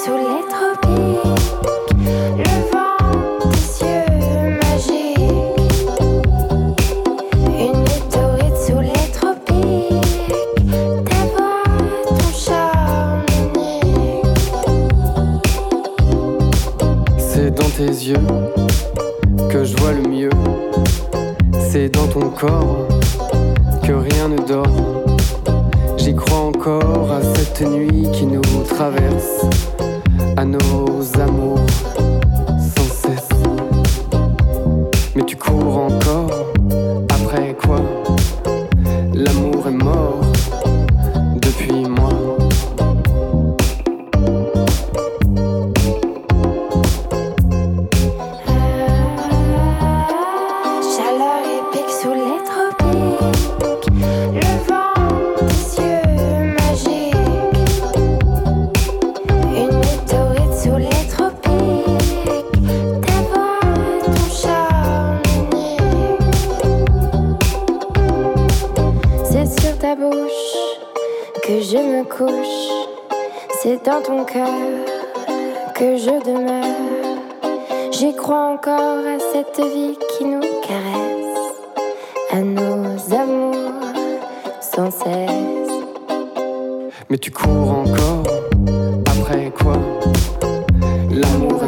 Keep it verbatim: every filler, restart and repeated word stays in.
sous les tropiques, le vent des cieux magiques, une météorite sous les tropiques, ta voix, ton charme unique. C'est dans tes yeux que je vois le mieux, c'est dans ton corps que rien ne dort. J'y crois encore à cette nuit qui nous traverse, à nos amours sans cesse. Mais tu cours encore, après quoi? L'amour est mort depuis moi. Chaleur épique sous les tropiques, le vent des cieux magiques, une météorite sous les tropiques, ta voix, ton charme unique. C'est sur ta bouche que je me couche, c'est dans ton cœur que je demeure. J'y crois encore à cette vie qui nous caresse, à nos amours sans cesse. Mais tu cours encore, après quoi? L'amour